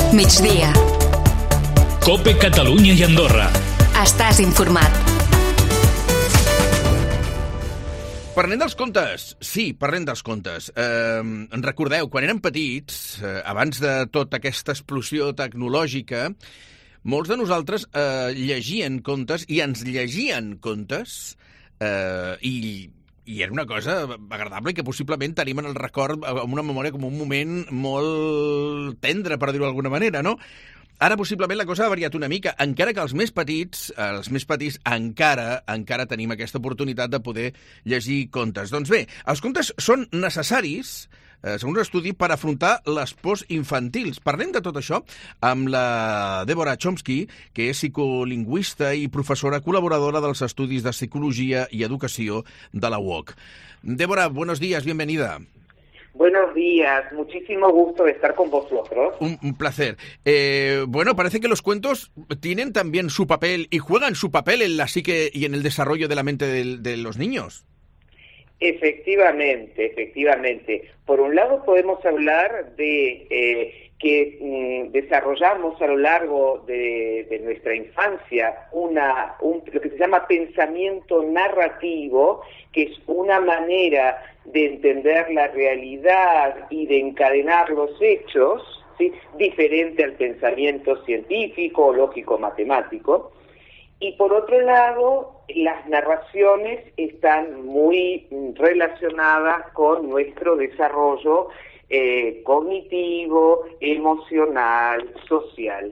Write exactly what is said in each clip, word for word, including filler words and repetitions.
Migdia. COPE Catalunya i Andorra. Estàs informat. Parlem dels contes. Sí, parlem dels contes. Eh, en recordeu, quan érem petits, eh, abans de tota aquesta explosió tecnològica, molts de nosaltres eh, llegien contes i ens llegien contes eh, i, i era una cosa agradable i que possiblement tenim en el record amb una memòria com un moment molt tendre, per dir-ho d'alguna manera, no? Ara, possiblement, la cosa ha variat una mica, encara que els més petits, els més petits encara encara tenim aquesta oportunitat de poder llegir contes. Doncs bé, els contes són necessaris, eh, segons l'estudi, per afrontar les pors infantils. Parlem de tot això amb la Deborah Chomsky, que és psicolingüista i professora col·laboradora dels estudis de psicologia i educació de la U O C. Deborah, buenos días, bienvenida. Buenos días, muchísimo gusto de estar con vosotros. Un, un placer. Eh, bueno, parece que los cuentos tienen también su papel y juegan su papel en la psique y en el desarrollo de la mente de, de los niños. Efectivamente, efectivamente. Por un lado podemos hablar de eh, que mm, desarrollamos a lo largo de, de nuestra infancia una un, lo que se llama pensamiento narrativo, que es una manera de entender la realidad y de encadenar los hechos, ¿sí?, diferente al pensamiento científico, lógico, matemático. Y por otro lado, las narraciones están muy relacionadas con nuestro desarrollo eh, cognitivo, emocional, social.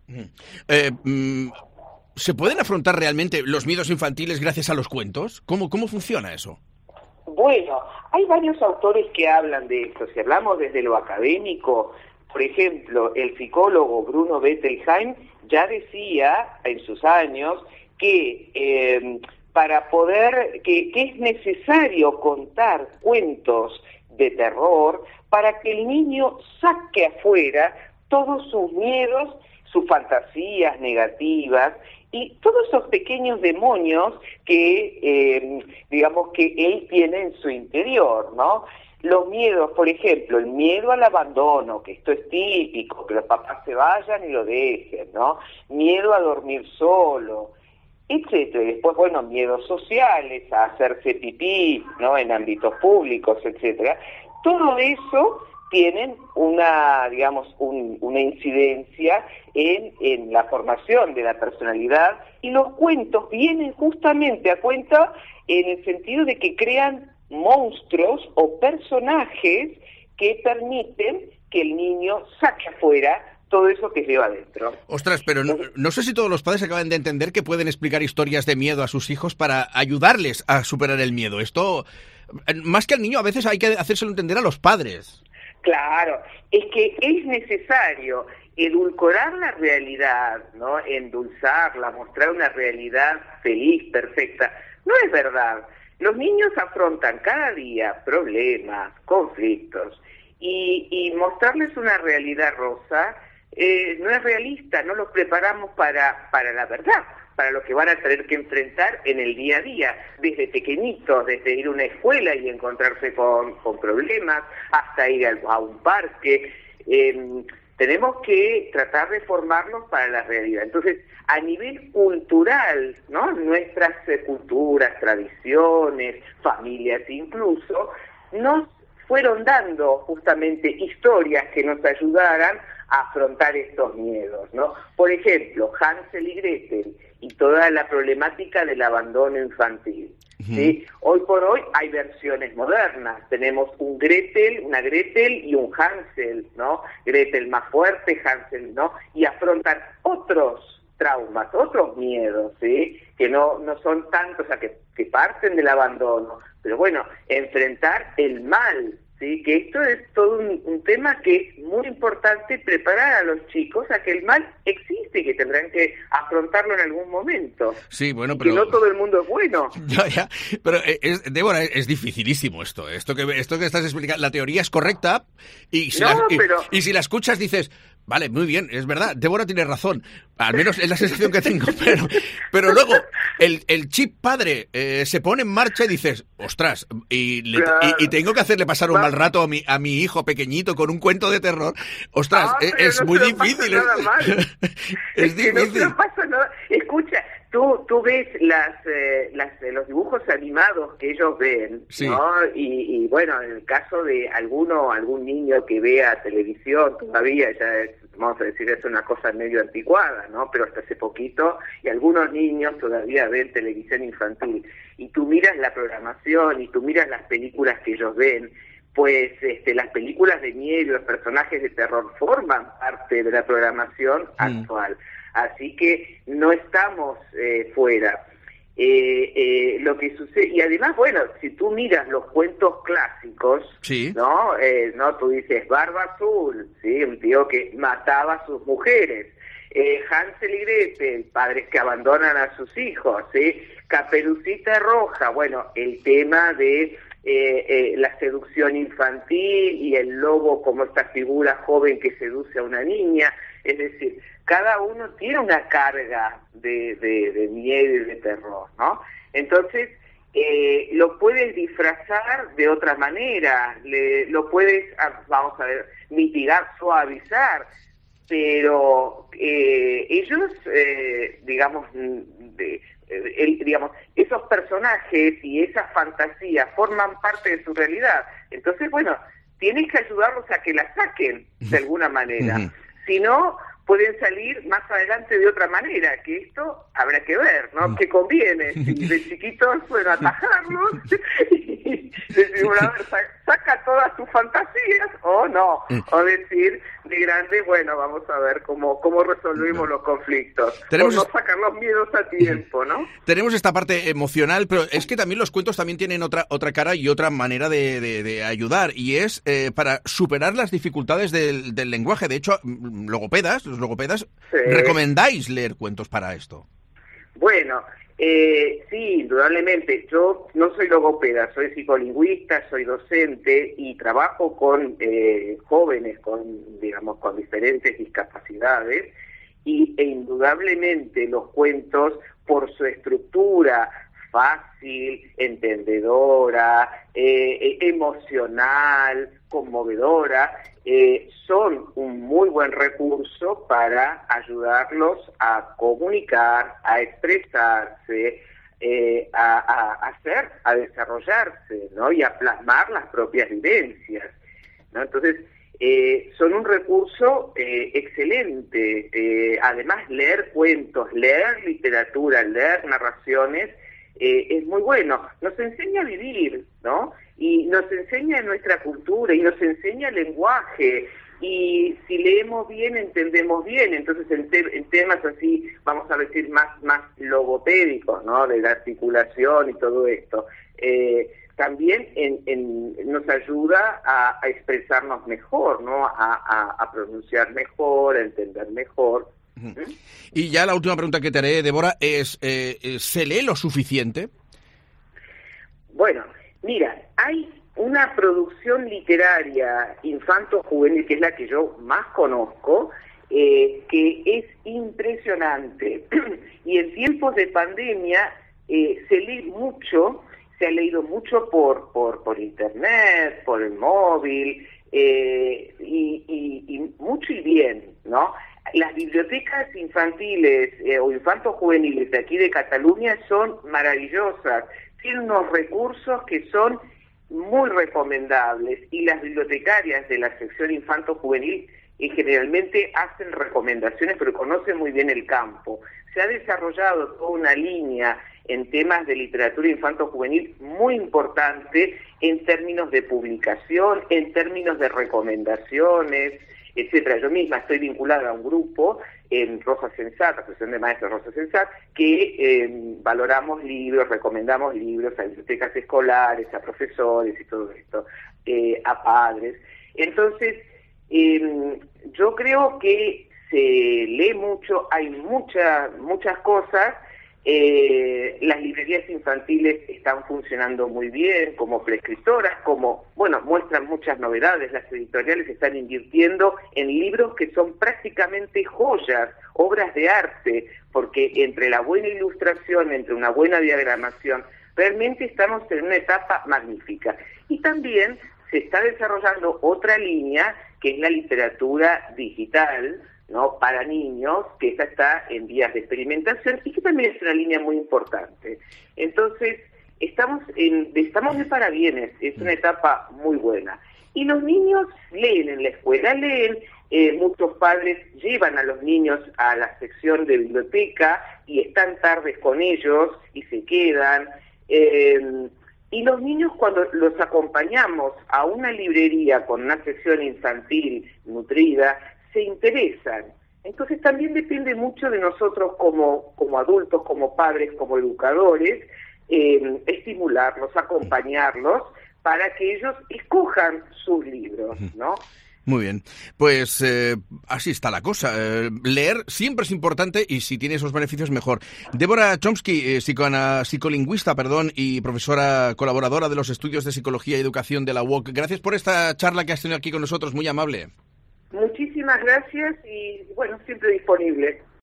Eh, mm, ¿Se pueden afrontar realmente los miedos infantiles gracias a los cuentos? ¿Cómo, cómo funciona eso? Bueno, hay varios autores que hablan de esto. Si hablamos desde lo académico, por ejemplo, el psicólogo Bruno Bettelheim ya decía en sus años que eh, para poder, que, que es necesario contar cuentos de terror para que el niño saque afuera todos sus miedos, sus fantasías negativas y todos esos pequeños demonios que, eh, digamos, que él tiene en su interior, ¿no? Los miedos, por ejemplo, el miedo al abandono, que esto es típico, que los papás se vayan y lo dejen, ¿no? Miedo a dormir solo, etcétera. Y después, bueno, miedos sociales, a hacerse pipí, ¿no?, en ámbitos públicos, etcétera. Todo eso tienen una, digamos, un, una incidencia en, en la formación de la personalidad, y los cuentos vienen justamente a cuenta en el sentido de que crean monstruos o personajes que permiten que el niño saque afuera todo eso que lleva adentro. Ostras, pero no, no sé si todos los padres acaban de entender que pueden explicar historias de miedo a sus hijos para ayudarles a superar el miedo. Esto, más que al niño, a veces hay que hacérselo entender a los padres. Claro, es que es necesario edulcorar la realidad, ¿no?, endulzarla, mostrar una realidad feliz, perfecta. No es verdad. Los niños afrontan cada día problemas, conflictos, y, y mostrarles una realidad rosa eh, no es realista, no los preparamos para, para la verdad, para lo que van a tener que enfrentar en el día a día, desde pequeñitos, desde ir a una escuela y encontrarse con, con problemas, hasta ir a, a un parque. Eh, tenemos que tratar de formarlos para la realidad. Entonces, a nivel cultural, ¿no?, nuestras eh, culturas, tradiciones, familias incluso, nos fueron dando justamente historias que nos ayudaran a afrontar estos miedos, ¿no? Por ejemplo, Hansel y Gretel y toda la problemática del abandono infantil, ¿sí? Uh-huh. Hoy por hoy hay versiones modernas. Tenemos un Gretel, una Gretel y un Hansel, ¿no? Gretel más fuerte, Hansel, ¿no? Y afrontan otros traumas, otros miedos, ¿sí?, que no, no son tantos, o sea, que, que parten del abandono. Pero bueno, enfrentar el mal, ¿sí?, que esto es todo un, un tema que es muy importante, preparar a los chicos a que el mal existe y que tendrán que afrontarlo en algún momento. Sí, bueno, y pero que no todo el mundo es bueno. Ya, ya, pero es, Débora, es dificilísimo esto. Esto que esto que estás explicando, la teoría es correcta y si, no, la, y, pero... y si la escuchas dices, Vale, muy bien, es verdad, Débora tiene razón, al menos es la sensación que tengo, pero, pero luego el, el chip padre eh, se pone en marcha y dices, ostras, y, le, claro. y, y tengo que hacerle pasar un Va. mal rato a mi, a mi hijo pequeñito con un cuento de terror, ostras, ah, es, es no muy difícil. Es, nada mal. es, es difícil. Que no pasa nada. Escucha, tú, tú ves las, eh, las, eh, los dibujos animados que ellos ven, sí. ¿no? Y, y bueno, en el caso de alguno, algún niño que vea televisión, todavía ya es, vamos a decir, es una cosa medio anticuada, ¿no? Pero hasta hace poquito, y algunos niños todavía ven televisión infantil, y tú miras la programación y tú miras las películas que ellos ven, pues este, las películas de miedo, los personajes de terror forman parte de la programación mm. actual. Así que no estamos eh, fuera. Eh, eh, lo que sucede, y además, bueno, si tú miras los cuentos clásicos, sí. ¿no? Eh, no, tú dices Barba Azul, ¿sí? Un tío que mataba a sus mujeres. Eh, Hansel y Gretel, padres que abandonan a sus hijos, ¿sí? Caperucita Roja, bueno, el tema de eh, eh, la seducción infantil y el lobo como esta figura joven que seduce a una niña, es decir, cada uno tiene una carga de, de, de miedo y de terror, ¿no? Entonces, eh, lo puedes disfrazar de otra manera, le, lo puedes, vamos a ver, mitigar, suavizar, pero eh, ellos, eh, digamos, de, el, digamos, esos personajes y esas fantasías forman parte de su realidad. Entonces, bueno, tienes que ayudarlos a que la saquen de alguna manera. Si no, pueden salir más adelante de otra manera, que esto habrá que ver, ¿no? Mm. ¿Qué conviene? Si de chiquitos, bueno, atajarlos y decir, bueno, a ver, saca todas tus fantasías, o no, mm. o decir, de grande, bueno, vamos a ver cómo, cómo resolvemos los conflictos, tenemos... o no sacar los miedos a tiempo, ¿no? Tenemos esta parte emocional, pero es que también los cuentos también tienen otra otra cara y otra manera de, de, de ayudar, y es eh, para superar las dificultades del, del lenguaje. De hecho, logopedas, los logopedas, sí. ¿recomendáis leer cuentos para esto? Bueno, eh, sí, indudablemente. Yo no soy logopeda, soy psicolingüista, soy docente y trabajo con eh, jóvenes con, digamos, con diferentes discapacidades, y e indudablemente los cuentos, por su estructura fácil, entendedora, eh, emocional, conmovedora, eh, son un muy buen recurso para ayudarlos a comunicar, a expresarse, eh, a, a hacer, a desarrollarse, ¿no? Y a plasmar las propias vivencias, ¿no? Entonces, eh, son un recurso eh, excelente. Eh, además, leer cuentos, leer literatura, leer narraciones, Eh, es muy bueno, nos enseña a vivir, ¿no? Y nos enseña nuestra cultura y nos enseña el lenguaje, y si leemos bien, entendemos bien. Entonces, en, te en temas así, vamos a decir, más, más logopédicos, ¿no? De la articulación y todo esto, eh, también en, en, nos ayuda a, a expresarnos mejor, ¿no? A, a, a pronunciar mejor, a entender mejor. ¿Mm? Y ya la última pregunta que te haré, Débora, es, eh, ¿se lee lo suficiente? Bueno, mira, hay una producción literaria infanto-juvenil, que es la que yo más conozco, eh, que es impresionante. Y en tiempos de pandemia eh, se lee mucho, se ha leído mucho por, por, por internet, por el móvil, eh, y, y, y mucho y bien, ¿no? Las bibliotecas infantiles eh, o infanto-juveniles de aquí de Cataluña son maravillosas, tienen unos recursos que son muy recomendables, y las bibliotecarias de la sección infanto-juvenil eh, generalmente hacen recomendaciones, pero conocen muy bien el campo. Se ha desarrollado toda una línea en temas de literatura infanto-juvenil muy importante en términos de publicación, en términos de recomendaciones, etcétera. Yo misma estoy vinculada a un grupo en Rosa Sensat, Asociación de Maestros Rosa Sensat, que eh, valoramos libros, recomendamos libros a bibliotecas escolares, a profesores y todo esto, eh, a padres. Entonces, eh, yo creo que se lee mucho, hay muchas muchas cosas, Eh, las librerías infantiles están funcionando muy bien como prescriptoras, como, bueno, muestran muchas novedades. Las editoriales están invirtiendo en libros que son prácticamente joyas, obras de arte, porque entre la buena ilustración, entre una buena diagramación, realmente estamos en una etapa magnífica. Y también se está desarrollando otra línea, que es la literatura digital, ¿no?, para niños, que esa está en vías de experimentación y que también es una línea muy importante. Entonces, estamos en, estamos de parabienes, es una etapa muy buena. Y los niños leen en la escuela, leen, eh, muchos padres llevan a los niños a la sección de biblioteca y están tardes con ellos y se quedan. Eh, y los niños, cuando los acompañamos a una librería con una sección infantil nutrida, se interesan. Entonces también depende mucho de nosotros como, como adultos, como padres, como educadores, eh, estimularlos, acompañarlos, para que ellos escojan sus libros, ¿no? Muy bien, pues eh, así está la cosa. Eh, leer siempre es importante y si tiene esos beneficios mejor. Débora Chomsky, eh, psicoana, psicolingüista, perdón, y profesora colaboradora de los estudios de psicología y educación de la U O C. Gracias por esta charla que has tenido aquí con nosotros, muy amable. Muchísimas gracias y, bueno, siempre disponible.